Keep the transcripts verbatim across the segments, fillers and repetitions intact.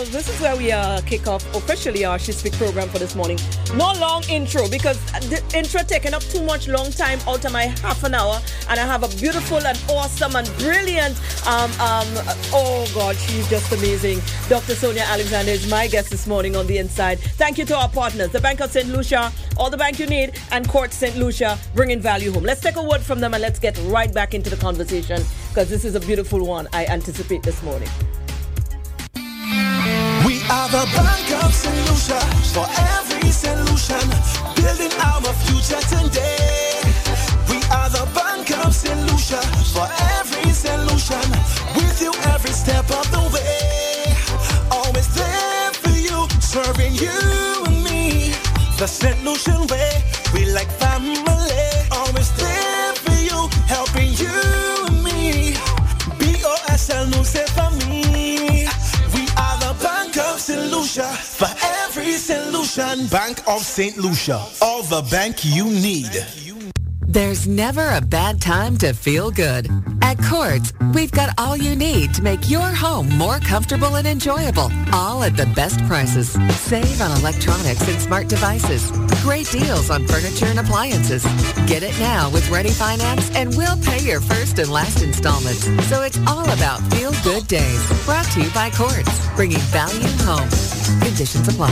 this is where we uh, kick off officially our She Speak program for this morning. No long intro because the intro taking up too much long time out of my half an hour, and I have a beautiful and awesome and brilliant, um, um, oh God, she's just amazing. Doctor Sonia Alexander is my guest this morning on The Inside. Thank you to our partners, the Bank of Saint Lucia, all the bank you need, and Court Saint Lucia, bringing value home. Let's take a word from them and let's get right back into the conversation because this is a beautiful one I anticipate this morning. We are the Bank of Saint Lucia for every solution, building our future today. We are the Bank of Saint Lucia for every solution, with you every step of the way. Always there for you, serving you and me. The Saint Lucian way, we like family. Always there for you, helping you and me. B O S L Lucia for me. We are the Bank of Saint Lucia for every solution. Bank of Saint Lucia, all the bank you need. There's never a bad time to feel good. At Courts, we've got all you need to make your home more comfortable and enjoyable, all at the best prices. Save on electronics and smart devices. Great deals on furniture and appliances. Get it now with Ready Finance and we'll pay your first and last installments. So it's all about feel-good days. Brought to you by Courts, bringing value home. Conditions apply.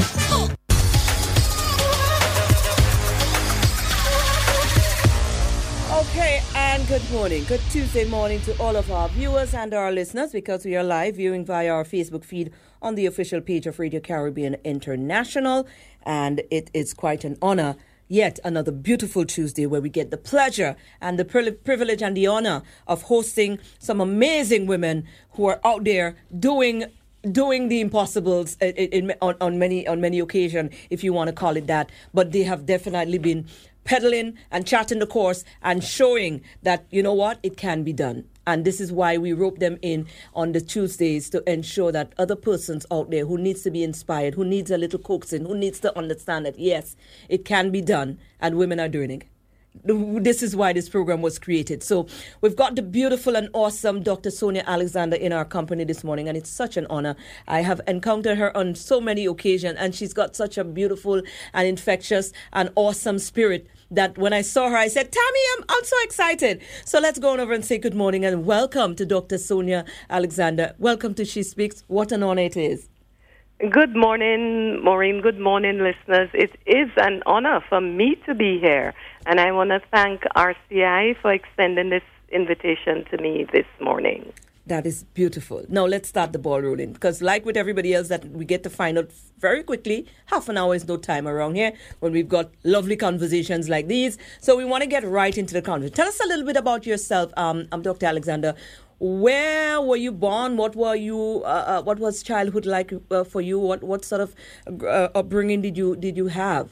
Okay, and good morning. Good Tuesday morning to all of our viewers and our listeners, because we are live viewing via our Facebook feed on the official page of Radio Caribbean International. And it is quite an honor, yet another beautiful Tuesday where we get the pleasure and the privilege and the honor of hosting some amazing women who are out there doing doing the impossibles in, in, on, on many on many occasions, if you want to call it that. But they have definitely been pedaling and charting the course and showing that, you know what, it can be done. And this is why we rope them in on the Tuesdays to ensure that other persons out there who needs to be inspired, who needs a little coaxing, who needs to understand that, yes, it can be done, and women are doing it. This is why this program was created. So we've got the beautiful and awesome Doctor Sonia Alexander in our company this morning, and it's such an honor. I have encountered her on so many occasions, and she's got such a beautiful and infectious and awesome spirit that when I saw her, I said, Tammy, I'm, I'm so excited. So let's go on over and say good morning and welcome to Doctor Sonia Alexander. Welcome to She Speaks. What an honor it is. Good morning, Maureen. Good morning, listeners. It is an honor for me to be here, and I want to thank R C I for extending this invitation to me this morning. That is beautiful. Now, let's start the ball rolling, because like with everybody else that we get to find out very quickly, half an hour is no time around here when we've got lovely conversations like these. So we want to get right into the conversation. Tell us a little bit about yourself, um, I'm Doctor Alexander. Where were you born? What were you? Uh, uh, what was childhood like uh, for you? What what sort of uh, upbringing did you did you have?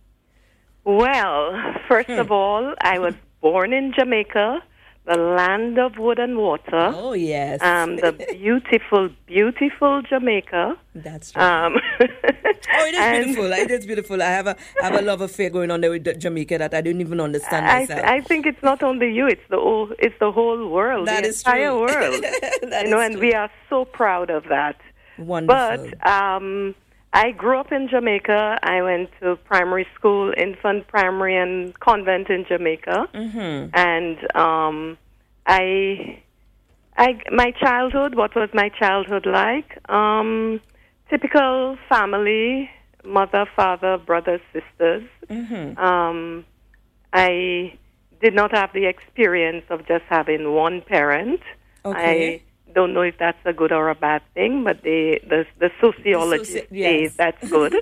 Well, first hmm. of all, I was born in Jamaica, the land of wood and water. Oh yes, um, the beautiful, beautiful Jamaica. That's right. Um, oh, it is and beautiful. It is beautiful. I have a I have a love affair going on there with Jamaica that I didn't even understand myself. I, I think it's not only you; it's the whole it's the whole world, that the is entire true. world. that you know, is and true. we are so proud of that. Wonderful. But um, I grew up in Jamaica. I went to primary school, infant primary, and convent in Jamaica, mm-hmm. and um, I, I, my childhood. What was my childhood like? Um, typical family: mother, father, brothers, sisters. Mm-hmm. Um, I did not have the experience of just having one parent. Okay. I don't know if that's a good or a bad thing, but the the, the sociologist the soci- yes. says that's good.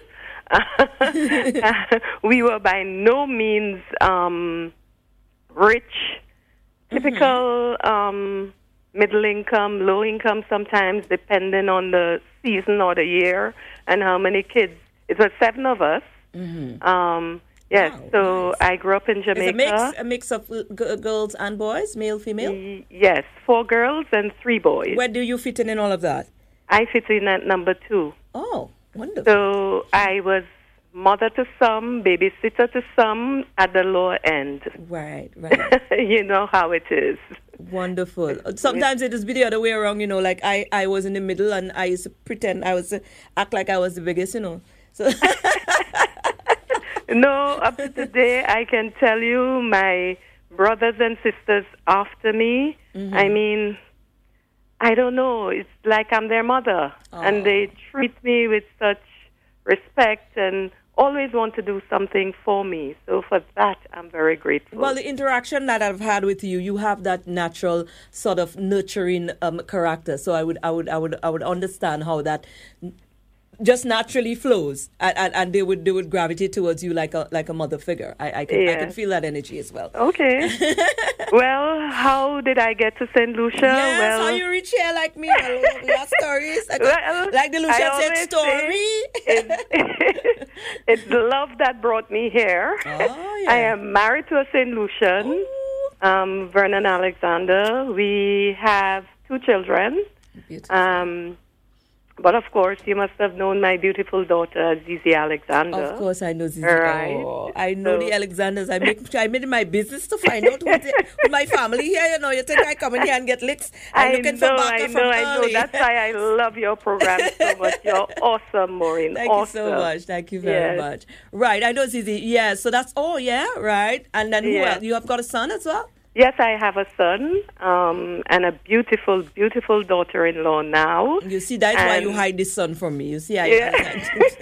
We were by no means um, rich, typical mm-hmm. um, middle income, low income sometimes, depending on the season or the year and how many kids. It was seven of us. Mm-hmm. Um, yes, wow, so nice. I grew up in Jamaica. It's a mix, a mix of g- girls and boys, male, female? Y- yes, four girls and three boys. Where do you fit in in all of that? I fit in at number two. Oh, wonderful. So I was mother to some, babysitter to some, at the lower end. Right, right. You know how it is. Wonderful. Sometimes it is be the other way around, you know, like I, I was in the middle and I used to pretend I was, uh, act like I was the biggest, you know. So no, up to today, I can tell you my brothers and sisters after me, mm-hmm. I mean, I don't know, it's like I'm their mother. Oh. And they treat me with such respect and always want to do something for me. So for that, I'm very grateful. Well, the interaction that I've had with you, you have that natural sort of nurturing um, character. So I would, I would, I would, I would understand how that just naturally flows, and, and, and they would they would gravitate towards you like a like a mother figure. I, I can yes. I can feel that energy as well. Okay. Well, how did I get to Saint Lucia? Yes, well, how you reach here like me? Well, your stories, I well, like the Lucia said story. It's, it's love that brought me here. Oh, yeah. I am married to a Saint Lucian, um, Vernon Alexander. We have two children. Beautiful. Um, But of course, you must have known my beautiful daughter, Zizi Alexander. Of course, I know Zizi. Right. Oh, I know so, the Alexanders. I make I made it my business to find out who's who my family here. You know, you think I come in here and get licks? I'm I looking know, for Baka I know, from I know. early. That's why I love your program so much. You're awesome, Maureen. Thank awesome. you so much. Thank you very yes. much. Right, I know Zizi. Yeah, so that's oh yeah, right. And then who yeah. else? You have got a son as well? Yes, I have a son um, and a beautiful, beautiful daughter-in-law now. You see, that's and why you hide this son from me. You see, I yeah.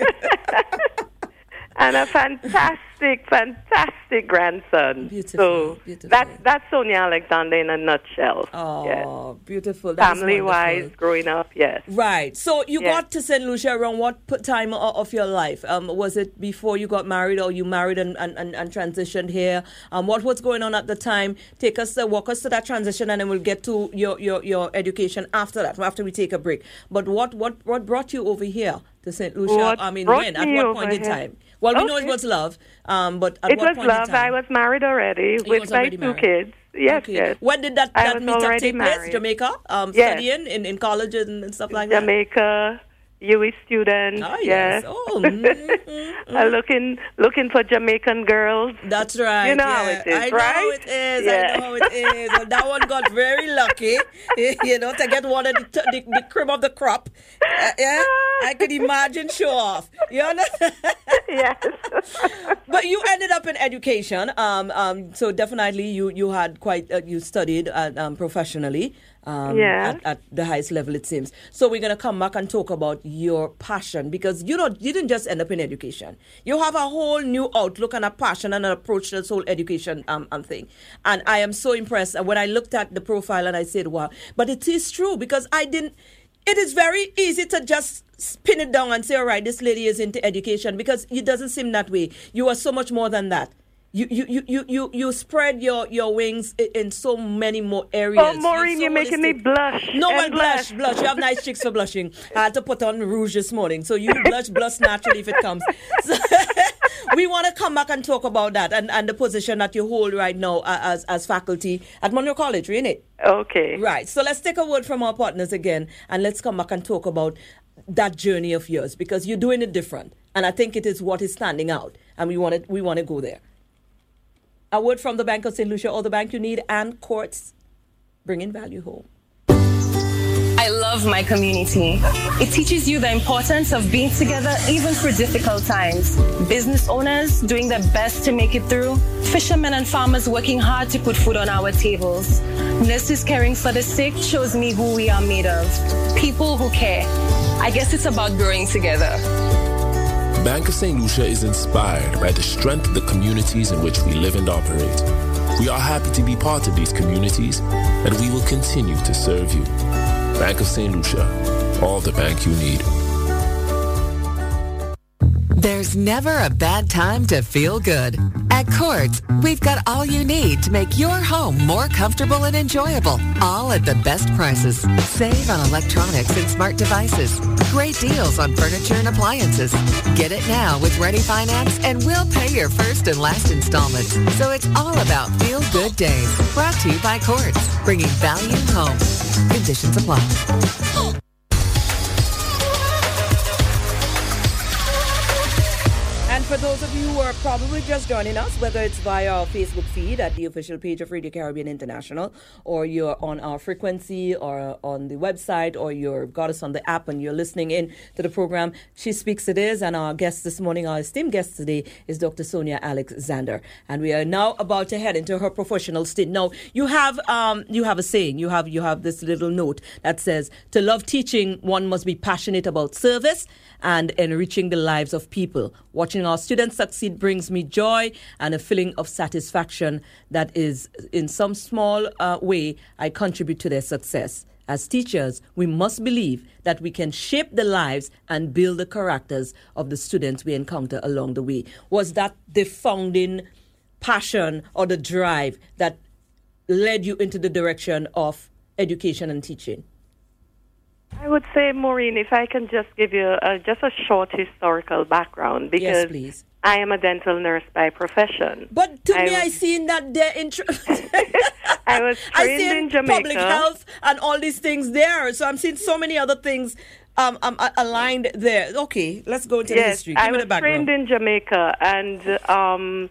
And a fantastic, fantastic grandson. Beautiful, so beautiful. That's, that's Sonia Alexander in a nutshell. Oh, yes. beautiful. That family-wise, growing up, yes. Right. So you yes. got to Saint Lucia around what time of your life? Um, was it before you got married, or you married and, and, and, and transitioned here? Um, what was going on at the time? Take us, uh, walk us to that transition, and then we'll get to your, your, your education after that, after we take a break. But what, what, what brought you over here to Saint Lucia? What I mean, when? At what point in here? time? Well, we okay. know it was love, um, but at it what was point love. in time? I was married already You with my two married. kids. Yes, okay. yes. When did that, that meetup take married. place? Jamaica? Um, yes. Studying in, in college and, and stuff like Jamaica, that? Jamaica, U E student. Oh, yes. yes. Oh, mm, mm, mm. uh, looking, looking for Jamaican girls. That's right. You know yeah. how it is, I know right? how it is. Yeah. I know how it is. Well, that one got very lucky, you know, to get one of the, the, the cream of the crop. Uh, yeah, I could imagine show off. You understand? Yes. But you ended up in education. Um, um, so definitely you, you had quite, uh, you studied uh, um, professionally. Um, yeah. at, at the highest level, it seems. So we're going to come back and talk about your passion, because you know, you didn't just end up in education. You have a whole new outlook and a passion and an approach to this whole education um, um, thing. And I am so impressed when I looked at the profile and I said, wow. But it is true, because I didn't, it is very easy to just spin it down and say, all right, this lady is into education, because it doesn't seem that way. You are so much more than that. You you, you, you, you you spread your, your wings in so many more areas. Oh, Maureen, you're, so you're making me blush. No, well, blush, blush. You have nice cheeks for blushing. I had to put on rouge this morning. So you blush, blush naturally if it comes. So we want to come back and talk about that and, and the position that you hold right now as, as faculty at Monroe College, really. Okay. Right. So let's take a word from our partners again, and let's come back and talk about that journey of yours, because you're doing it different. And I think it is what is standing out. And we want to, we want to go there. A word from the Bank of Saint Lucia, all the bank you need, and Courts, bringing value home. I love my community. It teaches you the importance of being together even through difficult times. Business owners doing their best to make it through. Fishermen and farmers working hard to put food on our tables. Nurses caring for the sick shows me who we are made of. People who care. I guess it's about growing together. Bank of Saint Lucia is inspired by the strength of the communities in which we live and operate. We are happy to be part of these communities, and we will continue to serve you. Bank of Saint Lucia, all the bank you need. There's never a bad time to feel good. At Courts, we've got all you need to make your home more comfortable and enjoyable, all at the best prices. Save on electronics and smart devices. Great deals on furniture and appliances. Get it now with Ready Finance, and we'll pay your first and last installments. So it's all about feel-good days. Brought to you by Courts, bringing value home. Conditions apply. for those of you who are probably just joining us, whether it's via our Facebook feed at the official page of Radio Caribbean International, or you're on our frequency or on the website, or you've got us on the app and you're listening in to the program, She Speaks It Is, and our guest this morning, our esteemed guest today, is Doctor Sonia Alexander. And we are now about to head into her professional stint. Now, you have um, you have a saying, you have you have this little note that says, to love teaching, one must be passionate about service and enriching the lives of people. Watching our students succeed brings me joy and a feeling of satisfaction that is, in some small uh, way, I contribute to their success. As teachers, we must believe that we can shape the lives and build the characters of the students we encounter along the way. Was that the founding passion or the drive that led you into the direction of education and teaching? I would say, Maureen, if I can just give you a, just a short historical background, because yes, please. I am a dental nurse by profession. But to I me, was, I see in that there in I was trained I see in, in Jamaica. Public health and all these things there. So I'm seeing so many other things um, um, aligned there. Okay, let's go into yes, the history. Give I me was the background. trained in Jamaica, and um,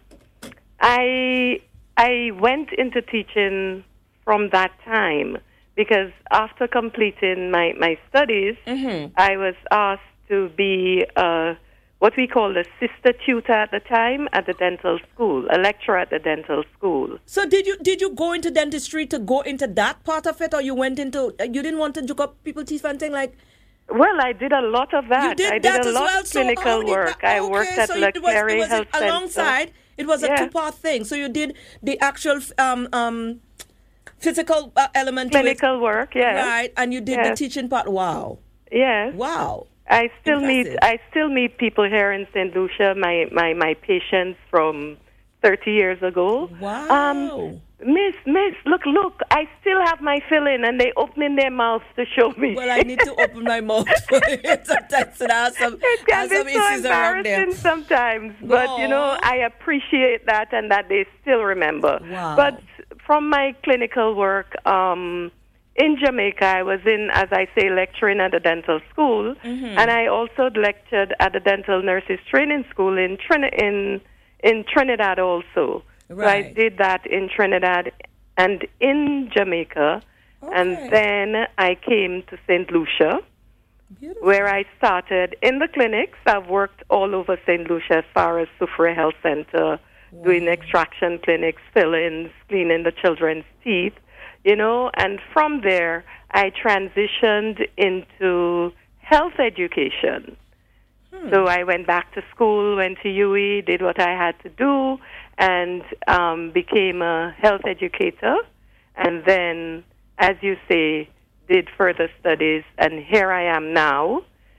I I went into teaching from that time. Because after completing my, my studies, mm-hmm. I was asked to be uh, what we call a sister tutor at the time at the dental school, a lecturer at the dental school. So did you did you go into dentistry to go into that part of it, or you went into, you didn't want to juke up people's teeth and thing like? Well, I did a lot of that. You did I did that a as lot well? of clinical so work. That, I okay, worked at so La it was, Carey it was Health alongside. Center. It was a yeah. two-part thing. So you did the actual um um. physical uh, element clinical to it. work, yes. Right, and you did yes. the teaching part. Wow. Yes. Wow. I still Impressive. meet I still meet people here in Saint Lucia, my, my, my patients from thirty years ago. Wow. Um, miss, miss, look, look, I still have my filling, and they opening their mouths to show me. Well, I need to open my mouth for it sometimes. So there are some, it can some be so issues around there. embarrassing sometimes, but, Aww. you know, I appreciate that and that they still remember. Wow. But from my clinical work, um, in Jamaica, I was in, as I say, lecturing at the dental school, mm-hmm. and I also lectured at the dental nurses training school in Trin- in in Trinidad also. Right. So I did that in Trinidad and in Jamaica, okay. and then I came to Saint Lucia, Beautiful. where I started in the clinics. I've worked all over Saint Lucia as far as Soufriere Health Center, wow. doing extraction clinics, fill-ins, cleaning the children's teeth. You know, and from there, I transitioned into health education. Hmm. So I went back to school, went to U E, did what I had to do, and um, became a health educator. And then, as you say, did further studies, and here I am now.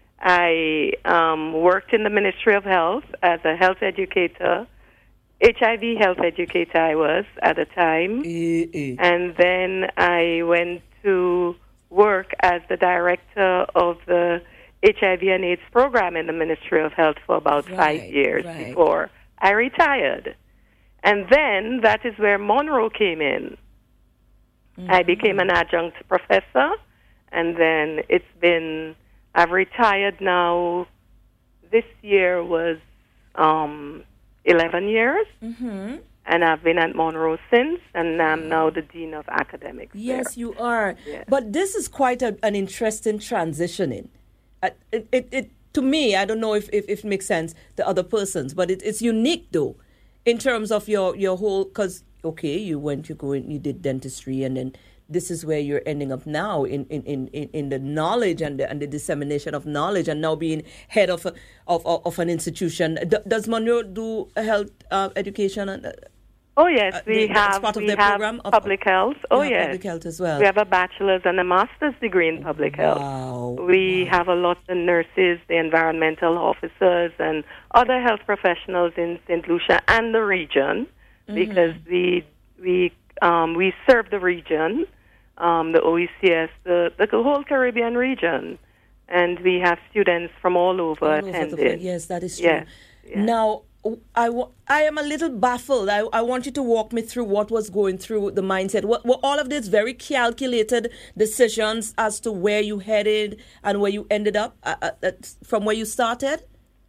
I um, worked in the Ministry of Health as a health educator. H I V health educator I was at the time. E-e. And then I went to work as the director of the H I V and AIDS program in the Ministry of Health for about right, five years right. before I retired. And then that is where Monroe came in. Mm-hmm. I became an adjunct professor, and then it's been, I've retired now. This year was um, eleven years, mm-hmm. and I've been at Monroe since, and I'm now the Dean of Academics. Yes, there. you are. Yes. But this is quite a, an interesting transitioning. Uh, it, it, it, to me, I don't know if, if, if it makes sense to other persons, but it, it's unique, though, in terms of your, your whole, because, okay, you went, you go in, you did dentistry, and then this is where you're ending up now in, in, in, in the knowledge and the, and the dissemination of knowledge, and now being head of a, of, of, of an institution. D- does Monroe do health uh, education? And, uh, oh, yes, uh, we the, have, part of we their have program of, public health. Oh, yeah, yes. Public health as well. We have a bachelor's and a master's degree in public health. Wow. We wow. have a lot of nurses, the environmental officers, and other health professionals in Saint Lucia and the region, mm-hmm. because we we um, we serve the region. Um, the O E C S, the, the whole Caribbean region. And we have students from all over all attending. Over yes, that is true. Yes, yes. Now, I, w- I am a little baffled. I, I want you to walk me through what was going through the mindset. What, were all of this very calculated decisions as to where you headed and where you ended up uh, uh, from where you started?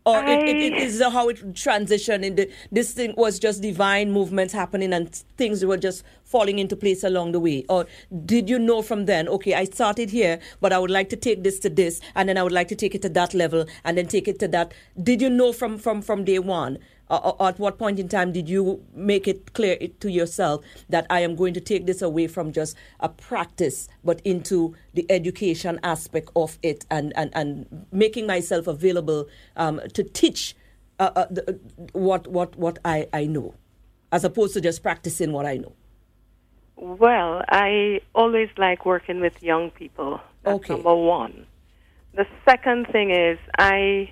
Or I, it, it, it is how it transitioned. In the, this thing was just divine movements happening and things were just falling into place along the way? Or did you know from then, okay, I started here, but I would like to take this to this, and then I would like to take it to that level, and then take it to that? Did you know from, from, from day one? Uh, at what point in time did you make it clear to yourself that I am going to take this away from just a practice, but into the education aspect of it, and, and, and making myself available um, to teach uh, uh, the, what what what I, I know, as opposed to just practicing what I know? Well, I always like working with young people. That's okay. Number one. The second thing is I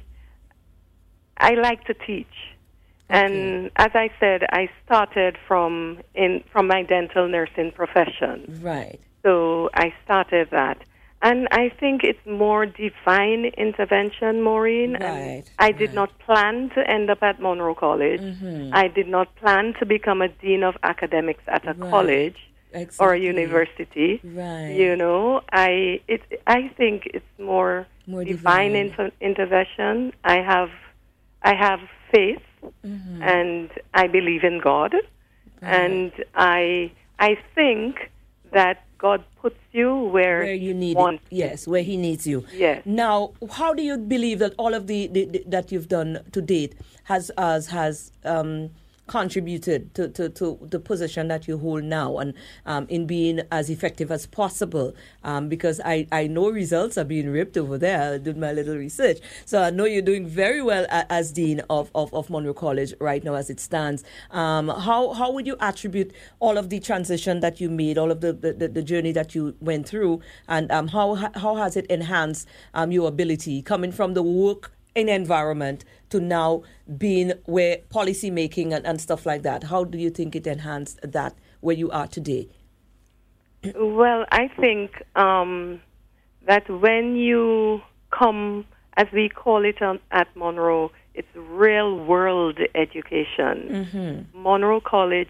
I like to teach. And as I said, I started from in from my dental nursing profession. Right. So I started that. And I think it's more divine intervention, Maureen. Right. And I did right. not plan to end up at Monroe College. Mm-hmm. I did not plan to become a dean of academics at a right. college exactly. or a university. Right. You know, I it I think it's more, more divine, divine. Inter- intervention. I have I have faith. Mm-hmm. And I believe in God, right. and I I think that God puts you where, where you need want it. Yes, where He needs you. Yes. Now, how do you believe that all of the, the, the that you've done to date has has has um, contributed to, to, to the position that you hold now, and um, in being as effective as possible? Um, because I, I know results are being ripped over there. I did my little research. So I know you're doing very well a, as Dean of, of, of Monroe College right now as it stands. Um, how how would you attribute all of the transition that you made, all of the, the, the journey that you went through, and um, how how has it enhanced um, your ability coming from the work in environment to now being where policy making and, and stuff like that? How do you think it enhanced that where you are today? Well, I think um, that when you come, as we call it on, at Monroe, it's real world education. Mm-hmm. Monroe College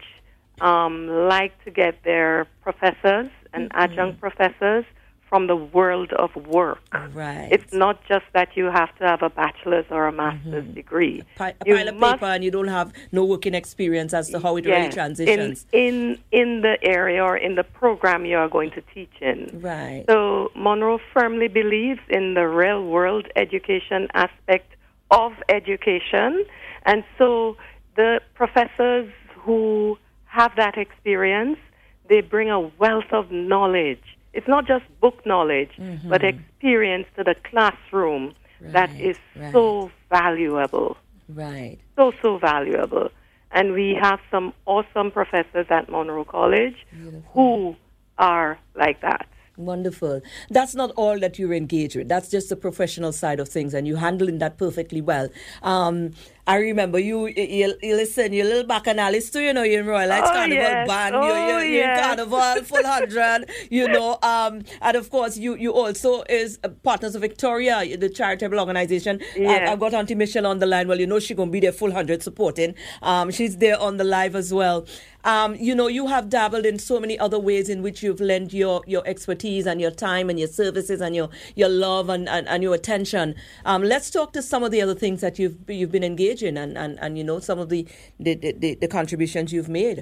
um, like to get their professors and mm-hmm. adjunct professors from the world of work. Right. It's not just that you have to have a bachelor's or a master's mm-hmm. degree. A, pi- a you pile of must, paper and you don't have no working experience as to how it yes, really transitions. In, in, in the area or in the program you are going to teach in. Right. So Monroe firmly believes in the real world education aspect of education. And so the professors who have that experience, they bring a wealth of knowledge. It's not just book knowledge, mm-hmm. but experience to the classroom right, that is right. so valuable. Right. So, so valuable. And we have some awesome professors at Monroe College Beautiful. Who are like that. Wonderful. That's not all that you're engaged with. That's just the professional side of things, and you're handling that perfectly well. Um, I remember you, you, you listen, you're a little bacchanalist too, you know, you're in Royal Lights oh, Carnival yes. Band, oh, you're, you're, you're yes. in Carnival, Full Hundred, you know, um, and of course, you, you also is Partners of Victoria, the charitable organization. Yes. I, I've got Auntie Michelle on the line. Well, you know she's going to be there Full Hundred supporting. Um, she's there on the live as well. Um, you know, you have dabbled in so many other ways in which you've lent your, your expertise and your time and your services and your, your love and, and, and your attention. Um, let's talk to some of the other things that you've you've been engaged in and, and, and you know, some of the, the, the, the contributions you've made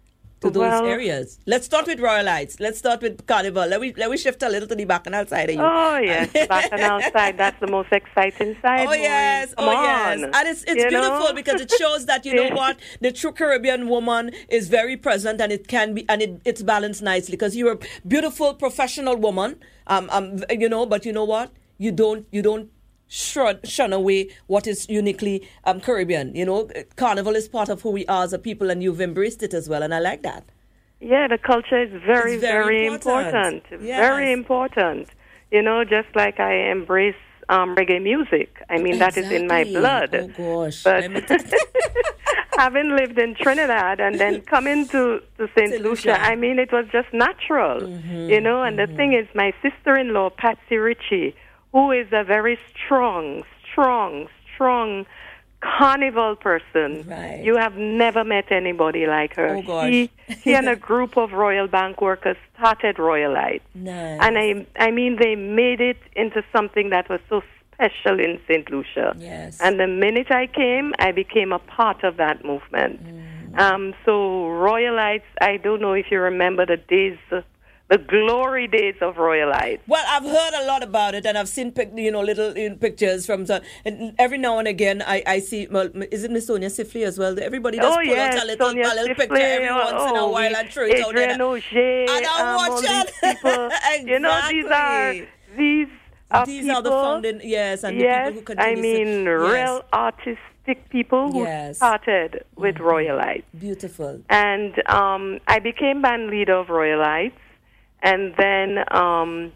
to those well, areas. Let's start with Royal Lights. Let's start with Carnival. Let me let me shift a little to the bacchanal side of you. Oh, yes. The bacchanal side, that's the most exciting side. Oh, Maureen. yes. Come oh, on. yes. And it's, it's you beautiful know? because it shows that, you know what, the true Caribbean woman is very present, and it can be, and it, it's balanced nicely because you're a beautiful professional woman, um, um, you know, but you know what? You don't, you don't, Shun, shun away what is uniquely um, Caribbean. You know, Carnival is part of who we are as a people, and you've embraced it as well, and I like that. Yeah, the culture is very, it's very, very important. important. Yes. Very important. You know, just like I embrace um, reggae music. I mean, exactly. that is in my blood. Oh, gosh. But having lived in Trinidad and then coming to, to Saint Saint Lucia, Lucia, I mean, it was just natural. Mm-hmm, you know, and mm-hmm. the thing is, my sister-in-law, Patsy Ritchie, who is a very strong, strong, strong carnival person. Right. You have never met anybody like her. Oh, gosh. She, she and a group of Royal Bank workers started Royal Lights. Nice. And I, I mean, they made it into something that was so special in Saint Lucia. Yes. And the minute I came, I became a part of that movement. Mm. Um, so Royalites, I don't know if you remember the days, uh, the glory days of Royalites. Well, I've heard a lot about it, and I've seen pic- you know little you know, pictures from the, and every now and again I, I see. Well, is it Miss Sonia Sifley as well? Everybody does Oh, pull yes, out a little, Sonia a little Sifley, picture every oh, once in a oh, while we- and throw it out there. Adrian Auger, And I um, watch all it. these people. You know, these are these are These people. are the founding, yes, and yes, the people who continue. I mean, to, real artistic people who Yes. started with Mm-hmm. Royalites. Beautiful. And um, I became band leader of Royalites. And then um,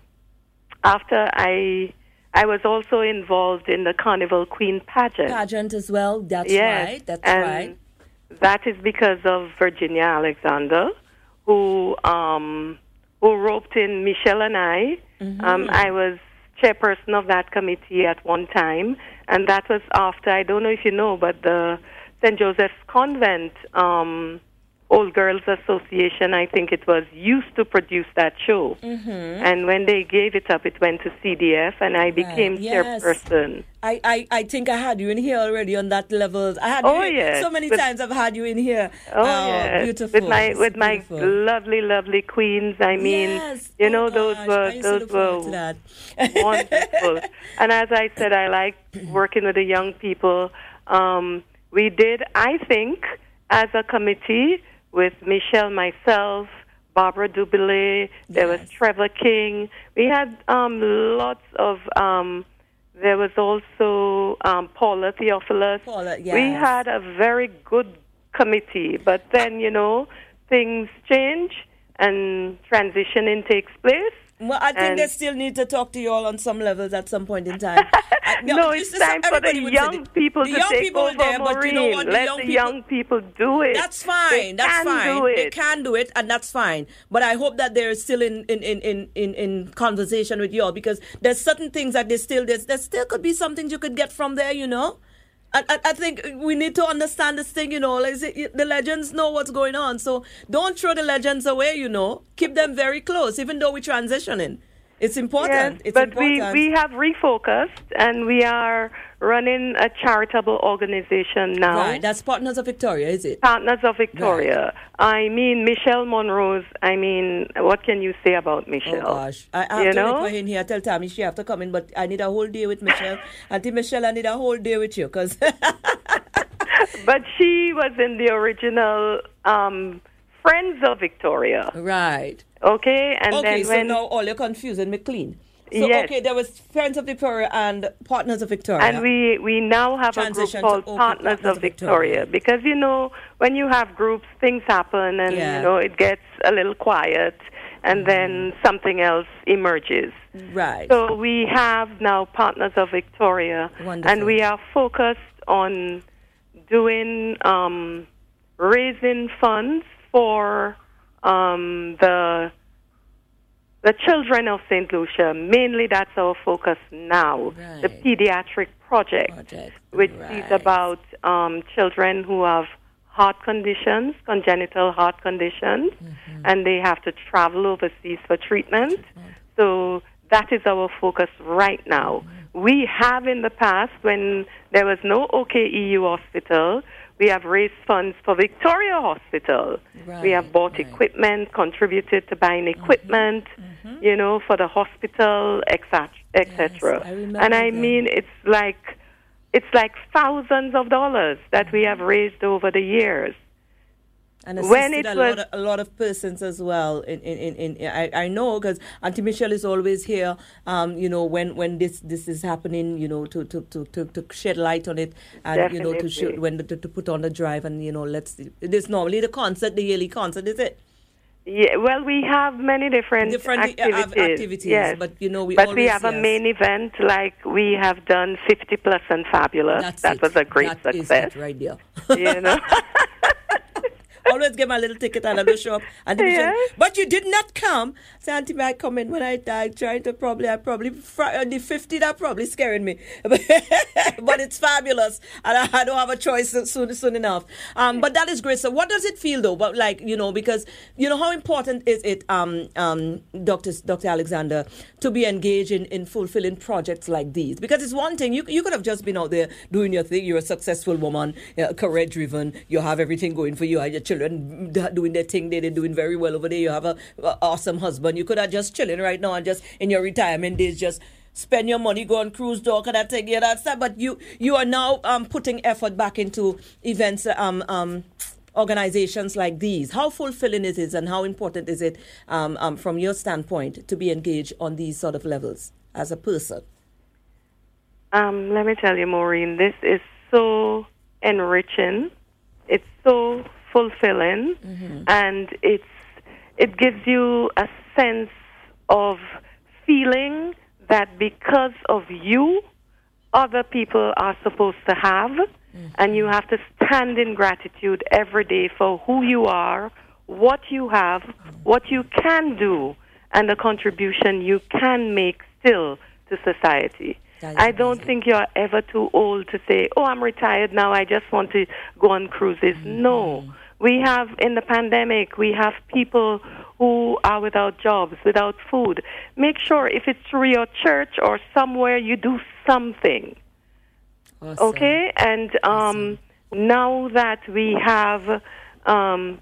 after I I was also involved in the Carnival Queen pageant. Pageant as well. That's yes, right. That's and right. that is because of Virginia Alexander, who um, who roped in Michelle and I. Mm-hmm. Um, I was chairperson of that committee at one time, and that was after, I don't know if you know, but the Saint Joseph's Convent um, Old Girls Association, I think it was, used to produce that show. Mm-hmm. And when they gave it up, it went to C D F, and I became Right. Yes. chairperson. I, I, I think I had you in here already on that level. I had Oh, you in, yes. so many With- times I've had you in here. Oh, yes. Beautiful. With my with my Beautiful. lovely, lovely queens. I mean, Yes. you Oh, know, those gosh. were I used to those look forward were to that. wonderful. And as I said, I like working with the young people. Um, we did, I think, as a committee with Michelle, myself, Barbara Dubillet, there was Yes. Trevor King. We had um, lots of. Um, there was also um, Paula Theophilus. Paula, We yes. had a very good committee, but then, you know, things change and transitioning takes place. Well, I think And- they still need to talk to you all on some levels at some point in time. I- No, this it's is- time for the everybody would say young that. people the to young take people over, there, but you know Maureen. what? The Let young the people, young people do it. That's fine. They that's can fine. do They it. can do it, and that's fine. But I hope that they're still in in, in, in, in, in conversation with you all, because there's certain things that they still there's, there still could be some things you could get from there, you know. I, I, I think we need to understand this thing, you know. Like it, the legends know what's going on, so don't throw the legends away, you know. Keep them very close, even though we're transitioning. It's important. Yes, it's but important. we we have refocused, and we are running a charitable organization now. Right, that's Partners of Victoria, is it? Partners of Victoria. I mean, Michelle Monroe's. I mean, what can you say about Michelle? Oh gosh, I, I have You to know? wait for her in here. Tell Tammy she have to come in, but I need a whole day with Michelle. Auntie Michelle, I need a whole day with you, because But she was in the original um, Friends of Victoria. right. Okay, and Okay, then so when now all you're confusing me clean. So Yes. okay, there was Friends of Victoria and Partners of Victoria. And we, we now have a group Transition to called Open Partners, Partners of of Victoria. Victoria. Because, you know, when you have groups, things happen and, Yeah. you know, it gets a little quiet and then something else emerges. right. So we have now Partners of Victoria. Wonderful. And we are focused on doing, um, raising funds for um, the the children of Saint Lucia. Mainly that's our focus now. The Right. pediatric project, Project, which right. is about um, children who have heart conditions, congenital heart conditions, Mm-hmm. and they have to travel overseas for treatment. So that is our focus right now. Mm-hmm. We have in the past, when there was no O K E U hospital, we have raised funds for Victoria Hospital. Right, we have bought right. equipment, contributed to buying equipment, Mm-hmm. you know, for the hospital, et cetera. Et cetera. Yes, I remember and I them. mean, it's like it's like thousands of dollars that we have raised over the years. And when assisted it a was- lot of, a lot of persons as well. In in in, in I, I know, because Auntie Michelle is always here. Um, you know, when, when this, this is happening, you know, to, to, to, to, to shed light on it, and you know, to show, Definitely. when to, to put on the drive, and you know, let's. It is normally the concert, the yearly concert, is it? Yeah, well, we have many different, Different, uh, activities. activities, yes. but, you know, we but we always- have a yes. main event, like we have done fifty plus and fabulous. That's that it. was a great That is success. it right there. You know. Always always get my little ticket and I go show up. And the Yes. mission, but you did not come. So Auntie, may I come in when I die? Trying to probably, I probably, fr- uh, the fifty, that probably scaring me. But it's fabulous. And I, I don't have a choice soon, soon enough. Um, but that is great. So what does it feel though? But like, you know, because, you know, how important is it, um, um, Doctor Doctor Alexander, to be engaged in, in fulfilling projects like these? Because it's one thing, you you could have just been out there doing your thing. You're a successful woman, uh, career driven. You have everything going for you. And your children doing their thing. They're doing very well over there. You have a, a awesome husband. You could have just chilling right now and just in your retirement days just spend your money, go on cruise, dog, and that thing, yeah, that's that. But you you are now um, putting effort back into events, um, um, organizations like these. How fulfilling is it, and how important is it um, um, from your standpoint to be engaged on these sort of levels as a person? Um, let me tell you, Maureen, this is so enriching. It's so fulfilling, mm-hmm. and it's it gives you a sense of feeling that because of you, other people are supposed to have, mm-hmm. and you have to stand in gratitude every day for who you are, what you have, mm-hmm. what you can do, and the contribution you can make still to society. I don't amazing. think you're ever too old to say, oh, I'm retired now, I just want to go on cruises. Mm-hmm. No. We have, in the pandemic, we have people who are without jobs, without food. Make sure if it's through your church or somewhere, you do something. Awesome. Okay? And um, awesome. Now that we have um,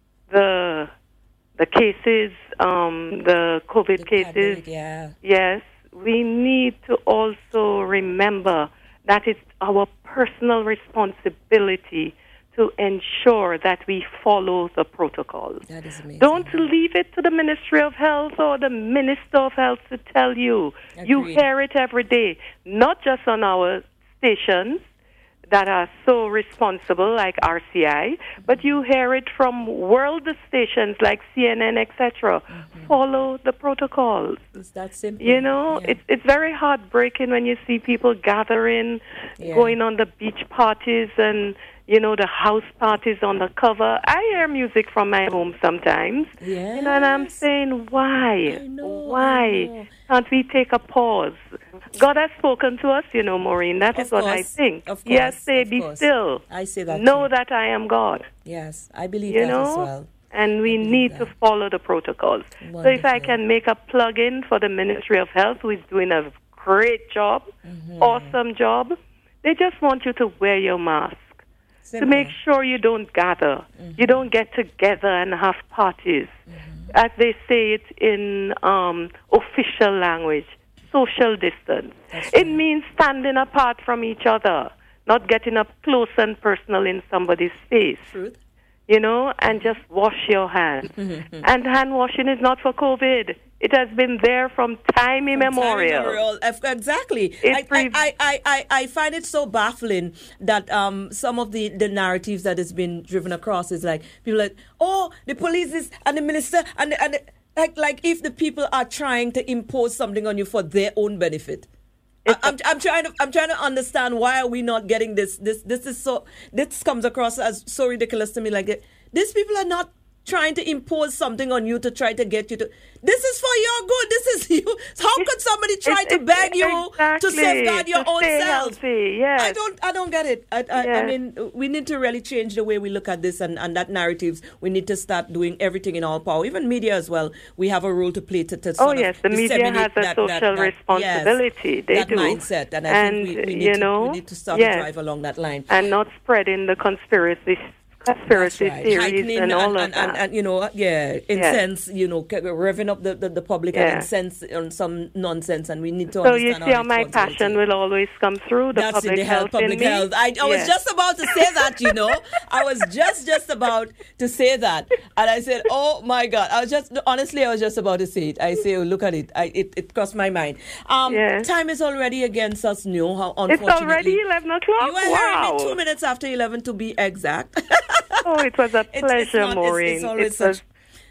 the the cases, um, the COVID the cases, pandemic, yeah. yes, we need to also remember that it's our personal responsibility to ensure that we follow the protocols. That is amazing. Don't leave it to the Ministry of Health or the Minister of Health to tell you. Agreed. You hear it every day, not just on our stations that are so responsible like R C I, mm-hmm. but you hear it from world stations like C N N, et cetera. Mm-hmm. Follow the protocols. It's that simple. You know, yeah. it's it's very heartbreaking when you see people gathering, yeah. going on the beach parties and, you know, the house parties on the cover. I hear music from my home sometimes. Yes. You know, and I'm saying, why? I know, why I know. Can't we take a pause? God has spoken to us, you know, Maureen. That of is what course. I think. Of course. Yes, say, of be course. still. I say that Know too. that I am God. Yes, I believe you that know? as well. And we need that. to follow the protocols. Wonderful. So if I can make a plug-in for the Ministry of Health, who is doing a great job, mm-hmm. awesome job, they just want you to wear your mask. Simple. To make sure you don't gather. Mm-hmm. You don't get together and have parties. Mm-hmm. As they say it in um, official language, social distance. That's it right. means standing apart from each other, not getting up close and personal in somebody's face. Truth. You know, and just wash your hands. And hand washing is not for COVID. It has been there from time immemorial. Time immemorial. Exactly. I, I, I, I, I find it so baffling that um, some of the, the narratives that has been driven across is like, people are like, oh, the police is, and the minister, and, the, and the, like, like if the people are trying to impose something on you for their own benefit. I, I'm, I'm trying to I'm trying to understand why are we not getting this this this is so this comes across as so ridiculous to me. Like, these people are not trying to impose something on you to try to get you to. This is for your good. This is you. How could somebody try it's, to beg you exactly, to safeguard your to own stay self? Healthy, yes. I don't. I don't get it. I, I, yes. I mean, we need to really change the way we look at this and, and that narratives. We need to start doing everything in our power. Even media as well. We have a role to play to. to oh sort yes, of the media has a that, social that, that, responsibility. Yes, they that do. mindset, and I and, think we, we, need you to, know, we need to start yes. to drive along that line and not spreading the conspiracy. Conspiracy right. theories Heightening and all and, of and, that. And, and, you know, yeah, incense, yes. you know, revving up the, the, the public yeah. and incense on some nonsense, and we need to so understand you see our how my passion will always come through, the That's public in the health, health public in me? health. I, I yes. was just about to say that, you know. I was just, just about to say that. And I said, oh, my God. I was just, honestly, I was just about to say it. I say, oh, look at it. I, it, it crossed my mind. Um, yes. Time is already against us, new. How unfortunately. It's already eleven o'clock? You were wow. hearing me two minutes after eleven to be exact. Oh, it was a pleasure, it's, it's not, Maureen. It's, it's always it such was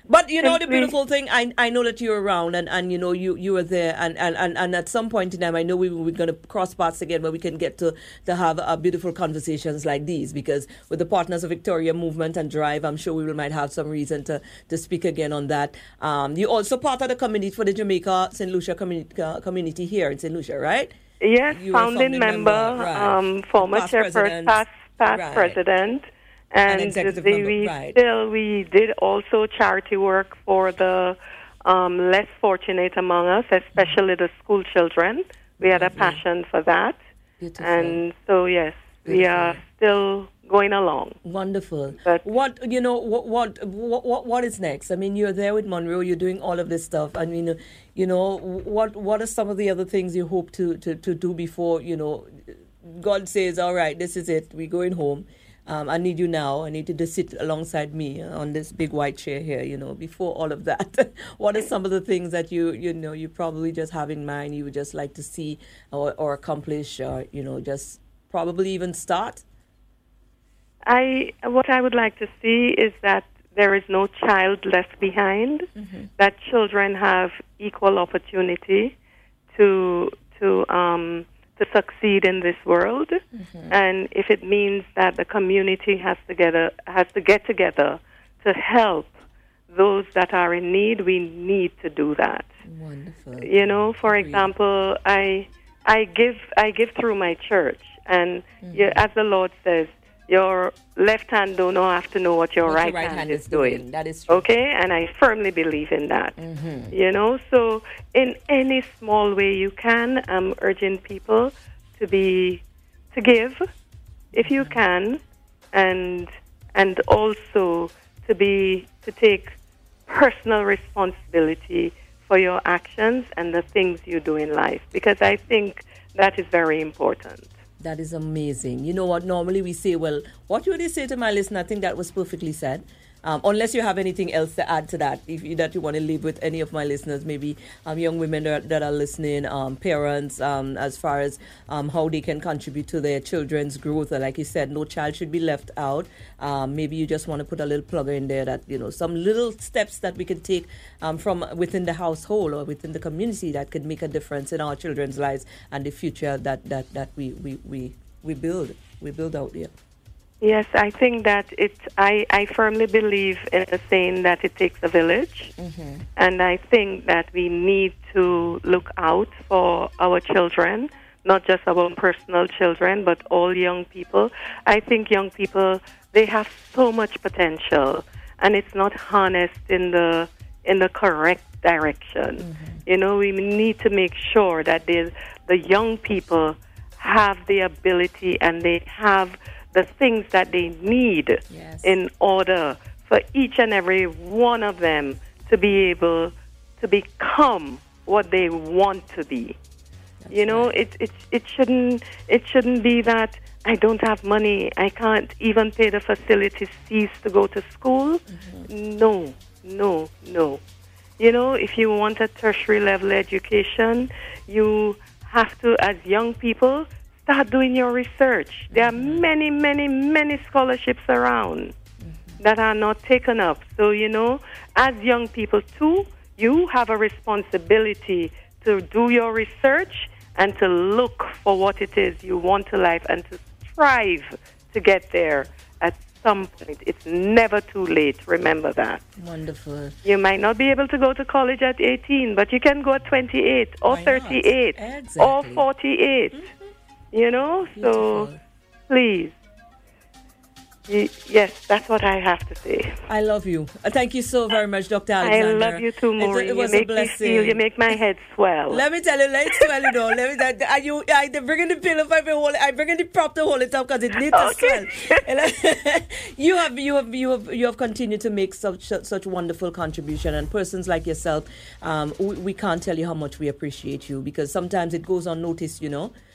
But you know the Simply- beautiful thing, I I know that you're around and, and you know you, you were there and, and, and, and at some point in time I know we we're gonna cross paths again where we can get to, to have uh, beautiful conversations like these, because with the Partners of Victoria movement and drive, I'm sure we will might have some reason to, to speak again on that. Um, you also part of the community for the Jamaica Saint Lucia community uh, community here in Saint Lucia, right? Yes, You were founding, founding member, member, right. um, former Past chairperson, president. past, past Right. president, and, executive the- member, we right. still we did also charity work for the um, less fortunate among us, especially the school children. We had a passion for that, Beautiful. and so yes, we are still going along. Wonderful. But- what you know? What, what what what is next? I mean, you're there with Monroe. You're doing all of this stuff. I mean, you know, what what are some of the other things you hope to to, to do before you know, God says, all right, this is it. We're going home. Um, I need you now. I need you to sit alongside me on this big white chair here. You know, before all of that, what are some of the things that you you know you probably just have in mind? You would just like to see or, or accomplish, or you know, just probably even start. I what I would like to see is that there is no child left behind. Mm-hmm. That children have equal opportunity to to um, to succeed in this world, Mm-hmm. and if it means that the community has to get a, has to get together to help those that are in need, we need to do that. Wonderful. You know, for Agreed. example, I I give I give through my church, and Mm-hmm. you, as the Lord says, your left hand don't know have to know what your, What right, your right hand, hand is is doing. doing. That is true. Okay, and I firmly believe in that. Mm-hmm. You know, so in any small way you can, I'm urging people to be to give, if you can, and and also to be to take personal responsibility for your actions and the things you do in life, because I think that is very important. That is amazing. You know what? Normally we say, well, what would you say to my listener? I think that was perfectly said. Um, unless you have anything else to add to that, if you, that you want to leave with any of my listeners, maybe um, young women that, that are listening, um, parents, um, as far as um, how they can contribute to their children's growth. Like you said, no child should be left out. Um, maybe you just want to put a little plug in there that, you know, some little steps that we can take um, from within the household or within the community that could make a difference in our children's lives and the future that, that, that we, we, we, we build, we build out there. Yes, I think that it. I, I firmly believe in the saying that it takes a village, Mm-hmm. and I think that we need to look out for our children, not just our own personal children, but all young people. I think young people, they have so much potential, and it's not harnessed in the in the correct direction. Mm-hmm. You know, we need to make sure that the the young people have the ability and they have the things that they need Yes. in order for each and every one of them to be able to become what they want to be. That's you know, right. it it it shouldn't it shouldn't be that I don't have money, I can't even pay the facilities fees to go to school. Mm-hmm. No, no, no. You know, if you want a tertiary level education, you have to, as young people, start doing your research. There are many, many, many scholarships around mm-hmm. that are not taken up. So, you know, as young people too, you have a responsibility to do your research and to look for what it is you want to life and to strive to get there at some point. It's never too late. Remember that. Wonderful. You might not be able to go to college at eighteen, but you can go at twenty-eight or Why not? thirty-eight or Exactly. forty-eight. Mm-hmm. You know, so Beautiful. please. Y- Yes, that's what I have to say. I love you. Uh, thank you so very much, Doctor I Alexander. love you too, It's a- Maureen. It was you a make me blessing. feel, you make my head swell. Let me tell you, let's swell it all. Let me tell you, are you, I bring in the pillow if I hold it. I bring in the prop to hold it up because it needs Okay. to swell. And, you have, you have, you have, you have continued to make such such wonderful contribution, and persons like yourself, um, we, we can't tell you how much we appreciate you, because sometimes it goes unnoticed, you know.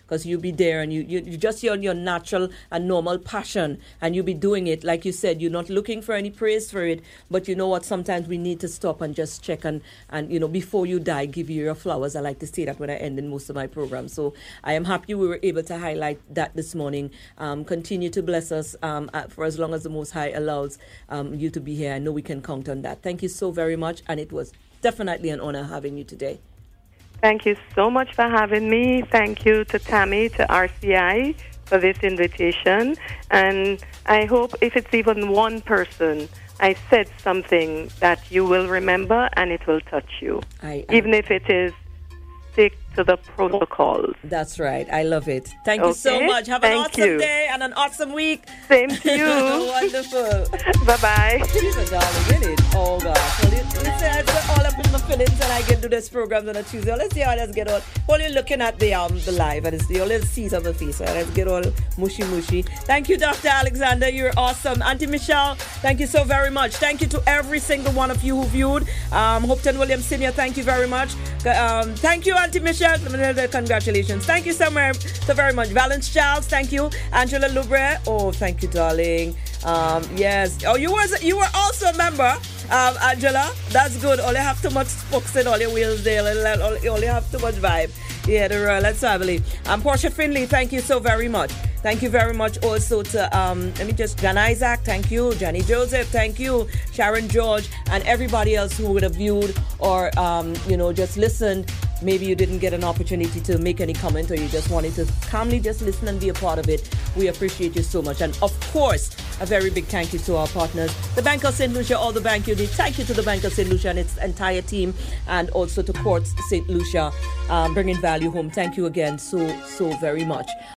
because you be there and you, you, you just your, your natural and normal passion, and you be doing it. Like you said, you're not looking for any praise for it, but you know what? Sometimes we need to stop and just check and, and you know, before you die, give you your flowers. I like to say that when I end in most of my programs. So I am happy we were able to highlight that this morning. Um, continue to bless us um, for as long as the Most High allows um, you to be here. I know we can count on that. Thank you so very much, and it was definitely an honor having you today. Thank you so much for having me. Thank you to Tammy, to R C I for this invitation. And I hope if it's even one person, I said something that you will remember and it will touch you. I, I, even if it is stick to the protocols. That's right. I love it. Thank okay. you so much. Have an Thank awesome you. day and an awesome week. Same to you. Wonderful. Bye-bye. She's a darling, isn't it? Oh, gosh. Well, you, you say I put all up in my feelings and I get to this program on a Tuesday. Let's see how let's get all. While you're looking at the um the live and it's the only sees of the face. Right? Let's get all mushy mushy. Thank you, Doctor Alexander. You're awesome. Auntie Michelle, thank you so very much. Thank you to every single one of you who viewed. Um, Hopeton Williams Senior, thank you very much. Um, thank you, Auntie Michelle. Congratulations. Thank you so, very, so very much. Valence Charles, thank you. Angela Lubre, oh, thank you, darling. Um, yes. Oh, you was you were also a member, um, Angela. That's good. Only have too much spokes in all your wheels there. You only have too much vibe. Yeah, the Royal family. Um, Portia Finley, thank you so very much. Thank you very much also to, um, let me just, Jan Isaac, thank you. Johnny Joseph, thank you. Sharon George, and everybody else who would have viewed or, um, you know, just listened. Maybe you didn't get an opportunity to make any comment or you just wanted to calmly just listen and be a part of it. We appreciate you so much. And of course, a very big thank you to our partners, the Bank of Saint Lucia, all the bank units. Thank you to the Bank of Saint Lucia and its entire team, and also to Courts Saint Lucia, um, bringing value home. Thank you again so, so very much.